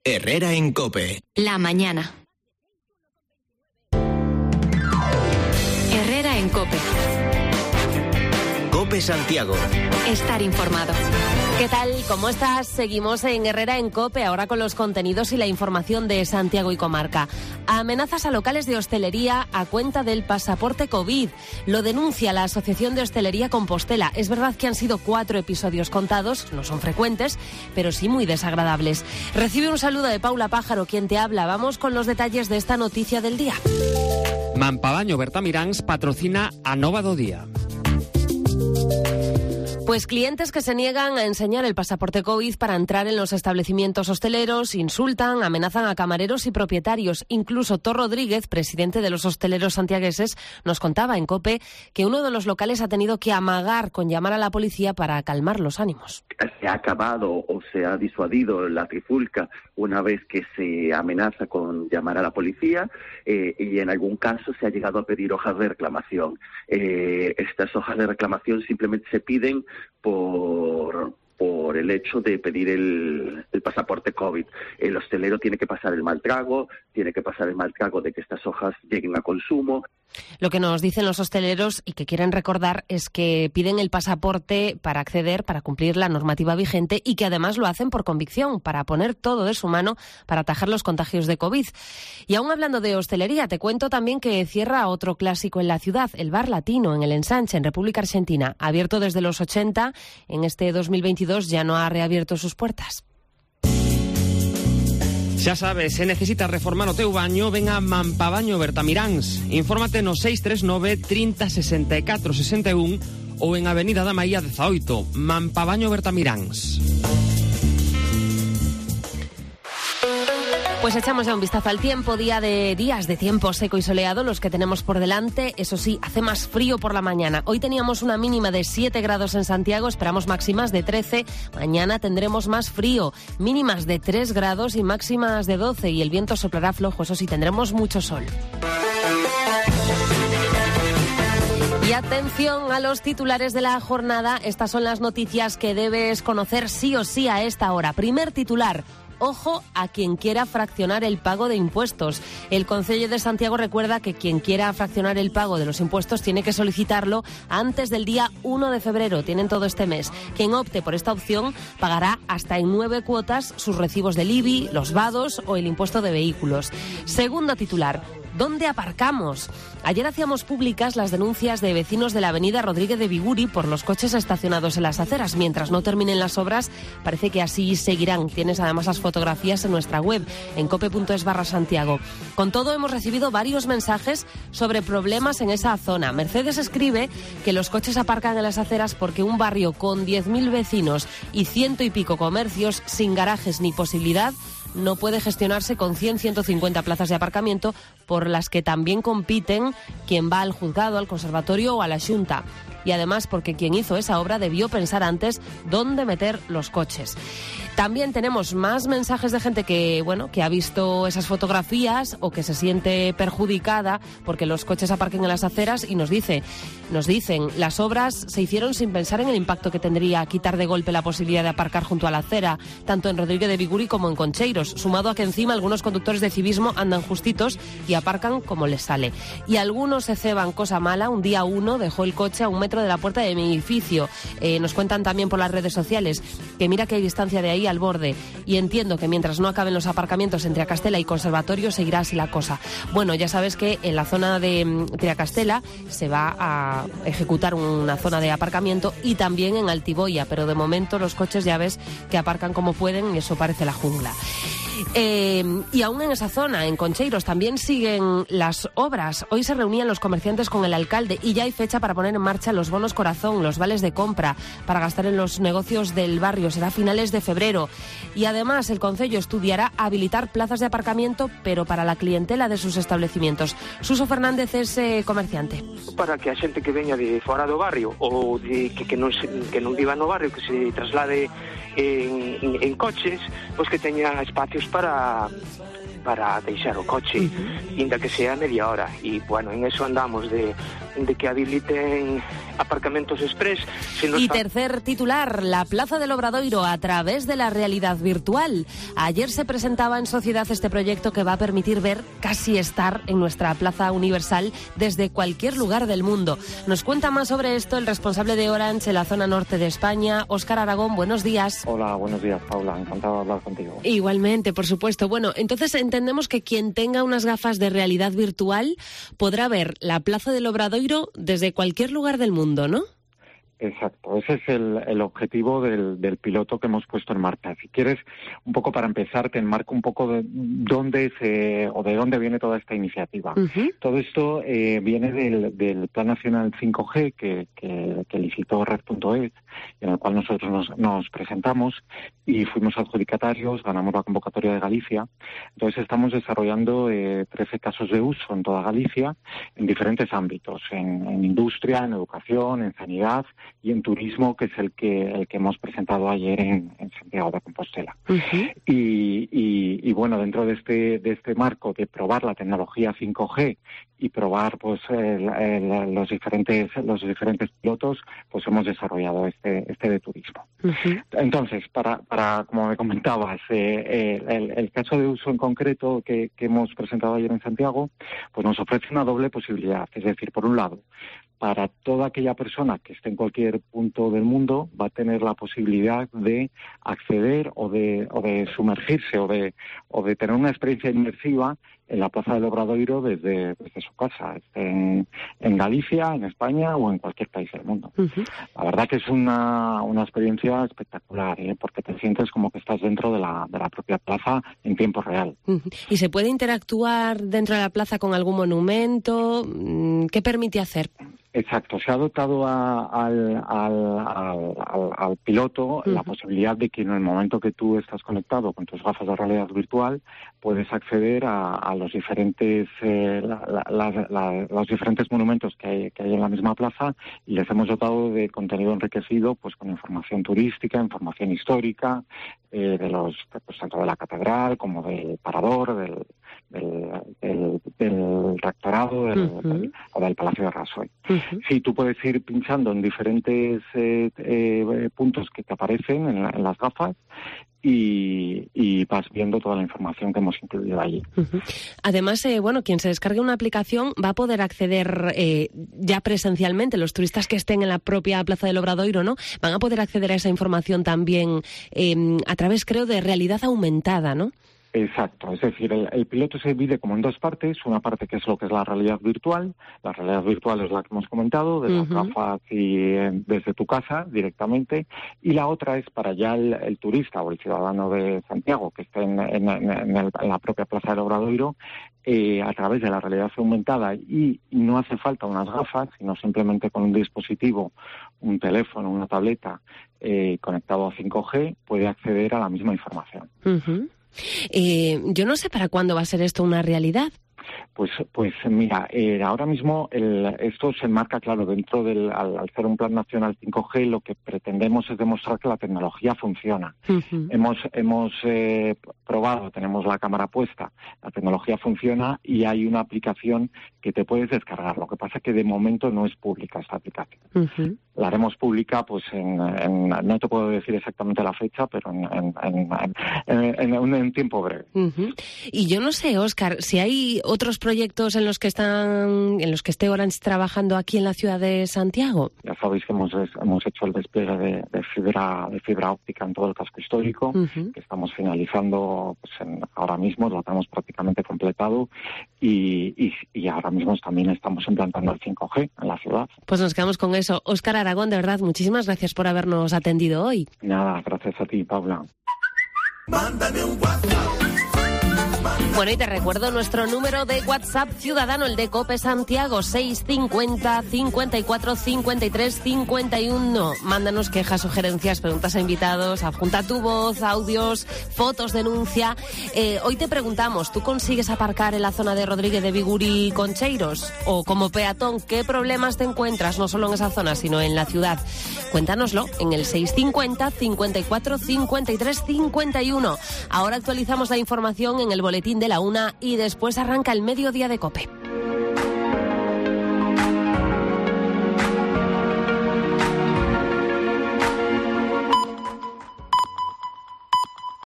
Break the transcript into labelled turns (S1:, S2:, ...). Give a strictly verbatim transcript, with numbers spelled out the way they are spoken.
S1: Herrera en COPE.
S2: La mañana. Herrera en COPE.
S1: COPE Santiago.
S2: Estar informado.
S3: ¿Qué tal? ¿Cómo estás? Seguimos en Herrera en COPE, ahora con los contenidos y la información de Santiago y comarca. Amenazas a locales de hostelería a cuenta del pasaporte COVID. Lo denuncia la Asociación de Hostelería Compostela. Es verdad que han sido cuatro episodios contados, no son frecuentes, pero sí muy desagradables. Recibe un saludo de Paula Pájaro, quien te habla. Vamos con los detalles de esta noticia del día.
S4: Mampavaño Bertamiráns patrocina a Nova do Día.
S3: Pues clientes que se niegan a enseñar el pasaporte COVID para entrar en los establecimientos hosteleros insultan, amenazan a camareros y propietarios. Incluso Tor Rodríguez, presidente de los hosteleros santiagueses, nos contaba en COPE que uno de los locales ha tenido que amagar con llamar a la policía para calmar los ánimos.
S5: Se ha acabado o se ha disuadido la trifulca una vez que se amenaza con llamar a la policía eh, y en algún caso se ha llegado a pedir hojas de reclamación. Eh, estas hojas de reclamación simplemente se piden por, por el hecho de pedir el, el pasaporte COVID. El hostelero tiene que pasar el mal trago, tiene que pasar el mal trago de que estas hojas lleguen a consumo.
S3: Lo que nos dicen los hosteleros y que quieren recordar es que piden el pasaporte para acceder, para cumplir la normativa vigente y que además lo hacen por convicción, para poner todo de su mano para atajar los contagios de COVID. Y aún hablando de hostelería, te cuento también que cierra otro clásico en la ciudad, el Bar Latino, en el Ensanche, en República Argentina. Abierto desde los ochenta, en este dos mil veintidós ya no ha reabierto sus puertas.
S4: Xa sabes, se necesitas reformar o teu baño, ven a Mampavaño Bertamiráns. Infórmate no seis tres nove, trinta, sesenta e catro, sesenta e un ou en Avenida da Maía dezaoito, Mampavaño Bertamiráns.
S3: Pues echamos ya un vistazo al tiempo, día de días de tiempo seco y soleado, los que tenemos por delante. Eso sí, hace más frío por la mañana. Hoy teníamos una mínima de siete grados en Santiago, esperamos máximas de trece. Mañana tendremos más frío, mínimas de tres grados y máximas de doce. Y el viento soplará flojo, eso sí, tendremos mucho sol. Y atención a los titulares de la jornada. Estas son las noticias que debes conocer sí o sí a esta hora. Primer titular. Ojo a quien quiera fraccionar el pago de impuestos. El Concello de Santiago recuerda que quien quiera fraccionar el pago de los impuestos tiene que solicitarlo antes del día uno de febrero. Tienen todo este mes. Quien opte por esta opción pagará hasta en nueve cuotas sus recibos del I B I, los vados o el impuesto de vehículos. Segundo titular. ¿Dónde aparcamos? Ayer hacíamos públicas las denuncias de vecinos de la avenida Rodríguez de Biguri por los coches estacionados en las aceras. Mientras no terminen las obras, parece que así seguirán. Tienes además las fotografías en nuestra web, en cope.es barra Santiago. Con todo, hemos recibido varios mensajes sobre problemas en esa zona. Mercedes escribe que los coches aparcan en las aceras porque un barrio con diez mil vecinos y ciento y pico comercios sin garajes ni posibilidad no puede gestionarse con cien, ciento cincuenta plazas de aparcamiento por las que también compiten quien va al juzgado, al conservatorio o a la Xunta. Y además porque quien hizo esa obra debió pensar antes dónde meter los coches. También tenemos más mensajes de gente que, bueno, que ha visto esas fotografías o que se siente perjudicada porque los coches aparquen en las aceras y nos dice, nos dicen, las obras se hicieron sin pensar en el impacto que tendría quitar de golpe la posibilidad de aparcar junto a la acera, tanto en Rodríguez de Biguri como en Concheiros, sumado a que encima algunos conductores de civismo andan justitos y aparcan como les sale. Y algunos se ceban cosa mala, un día uno dejó el coche a un metro de la puerta de mi edificio. Eh, nos cuentan también por las redes sociales que mira que hay distancia de ahí al borde y entiendo que mientras no acaben los aparcamientos entre Triacastela y Conservatorio seguirá así la cosa. Bueno, ya sabes que en la zona de um, Triacastela se va a ejecutar una zona de aparcamiento y también en Altiboya, pero de momento los coches ya ves que aparcan como pueden y eso parece la jungla. Eh, y aún en esa zona, en Concheiros, también siguen las obras. Hoy se reunían los comerciantes con el alcalde y ya hay fecha para poner en marcha los bonos corazón, los vales de compra para gastar en los negocios del barrio. Será a finales de febrero. Y además el Concello estudiará habilitar plazas de aparcamiento, pero para la clientela de sus establecimientos. Suso Fernández es eh, comerciante.
S6: Para que a xente que veña de fora do barrio ou de, que, que, non se, que non viva no barrio, que se traslade en, en, en coches, pois que teña espacios para para deixar o coche, uh-huh. Inda que sea media hora. E, bueno, en eso andamos de, de que habiliten aparcamentos express. Si
S3: y fa... tercer titular, la Plaza del Obradoiro a través de la realidad virtual. Ayer se presentaba en Sociedad este proyecto que va a permitir ver casi estar en nuestra Plaza Universal desde cualquier lugar del mundo. Nos cuenta más sobre esto el responsable de Orange en la zona norte de España, Óscar Aragón. Buenos días.
S7: Hola, buenos días, Paula. Encantado de hablar contigo.
S3: Igualmente, por supuesto. Bueno, entonces entendemos que quien tenga unas gafas de realidad virtual podrá ver la Plaza del Obradoiro desde cualquier lugar del mundo, ¿no?
S7: Exacto, ese es el, el objetivo del, del piloto que hemos puesto en marcha. Si quieres, un poco para empezar, te enmarco un poco de dónde se, o de dónde viene toda esta iniciativa. Uh-huh. Todo esto eh, viene del, del Plan Nacional cinco G que, que, que licitó Red punto es, en el cual nosotros nos, nos presentamos y fuimos adjudicatarios, ganamos la convocatoria de Galicia. Entonces estamos desarrollando eh, trece casos de uso en toda Galicia, en diferentes ámbitos, en, en industria, en educación, en sanidad y en turismo, que es el que el que hemos presentado ayer en, en Santiago de Compostela. Uh-huh. y, y, y bueno, dentro de este de este marco de probar la tecnología cinco G y probar pues el, el, los diferentes los diferentes pilotos, pues hemos desarrollado este este de turismo. Uh-huh. Entonces, para para como me comentabas, eh, el, el caso de uso en concreto que, que hemos presentado ayer en Santiago, pues nos ofrece una doble posibilidad. Es decir, por un lado, para toda aquella persona que esté en cualquier punto del mundo va a tener la posibilidad de acceder o de o de sumergirse o de o de tener una experiencia inmersiva en la Plaza del Obradoiro desde, desde su casa, en, en Galicia, en España o en cualquier país del mundo. Uh-huh. La verdad que es una, una experiencia espectacular, ¿eh? Porque te sientes como que estás dentro de la, de la propia plaza en tiempo real. Uh-huh.
S3: ¿Y se puede interactuar dentro de la plaza con algún monumento? ¿Qué permite hacer?
S7: Exacto, se ha dotado a, al, al, al, al, al piloto uh-huh. la posibilidad de que en el momento que tú estás conectado con tus gafas de realidad virtual puedes acceder a, a los diferentes eh, la, la, la, la, los diferentes monumentos que hay, que hay en la misma plaza, y les hemos dotado de contenido enriquecido pues con información turística, información histórica, eh, de los pues, tanto de la catedral como del parador, del del, del, del rectorado del, uh-huh. del, o del Palacio de Rasoy. Uh-huh. Sí, tú puedes ir pinchando en diferentes eh, eh, puntos que te aparecen en, la, en las gafas y, y vas viendo toda la información que hemos incluido allí. Uh-huh.
S3: Además, eh, bueno, quien se descargue una aplicación va a poder acceder eh, ya presencialmente, los turistas que estén en la propia Plaza del Obradoiro, ¿no? Van a poder acceder a esa información también eh, a través, creo, de realidad aumentada, ¿no?
S7: Exacto, es decir, el, el piloto se divide como en dos partes, una parte que es lo que es la realidad virtual, la realidad virtual es la que hemos comentado, de las uh-huh. gafas y eh, desde tu casa directamente, y la otra es para ya el, el turista o el ciudadano de Santiago que esté en, en, en, el, en la propia Plaza del Obradoiro, eh, a través de la realidad aumentada, y no hace falta unas gafas, sino simplemente con un dispositivo, un teléfono, una tableta eh, conectado a cinco G, puede acceder a la misma información.
S3: Uh-huh. Eh, yo no sé para cuándo va a ser esto una realidad.
S7: Pues, pues mira, eh, ahora mismo el, esto se enmarca, claro, dentro del, al, al ser un plan nacional cinco G, lo que pretendemos es demostrar que la tecnología funciona. Uh-huh. Hemos, hemos eh, probado, tenemos la cámara puesta, la tecnología funciona y hay una aplicación que te puedes descargar. Lo que pasa es que de momento no es pública esta aplicación. Uh-huh. La haremos pública, pues en, en, no te puedo decir exactamente la fecha, pero en, en, en, en, en, en un tiempo breve.
S3: Uh-huh. Y yo no sé, Óscar, si hay otros proyectos en los que están, en los que esté Orange trabajando aquí en la ciudad de Santiago.
S7: Ya sabéis que hemos, hemos hecho el despliegue de, de fibra de fibra óptica en todo el casco histórico, uh-huh. que estamos finalizando pues en, ahora mismo, lo tenemos prácticamente completado y, y, y ahora mismo también estamos implantando el cinco G en la ciudad.
S3: Pues nos quedamos con eso. Óscar Aragón, de verdad, muchísimas gracias por habernos atendido hoy.
S7: Nada, gracias a ti, Paula.
S1: Mándame un WhatsApp.
S3: Bueno, y te recuerdo nuestro número de WhatsApp ciudadano, el de COPE Santiago, seis cincuenta, cincuenta y cuatro, cincuenta y tres, cincuenta y uno. Mándanos quejas, sugerencias, preguntas a invitados, adjunta tu voz, audios, fotos, denuncia. Eh, hoy te preguntamos, ¿tú consigues aparcar en la zona de Rodríguez de Biguri y Concheiros? O como peatón, ¿qué problemas te encuentras no solo en esa zona, sino en la ciudad? Cuéntanoslo en el seis cincuenta, cincuenta y cuatro, cincuenta y tres, cincuenta y uno. Ahora actualizamos la información en el boletín de la una y después arranca el mediodía de COPE.